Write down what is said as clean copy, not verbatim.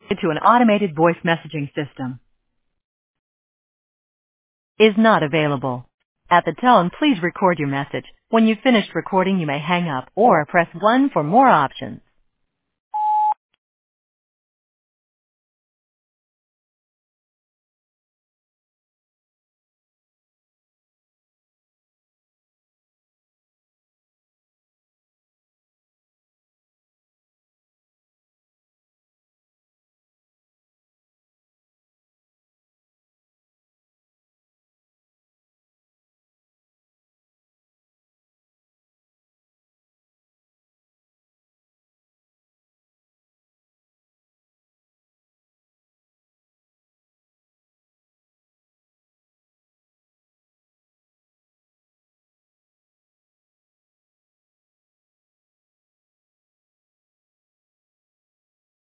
to an automated voice messaging system. Is not available. At the tone, please record your message. When you've finished recording, you may hang up or press 1 for more options.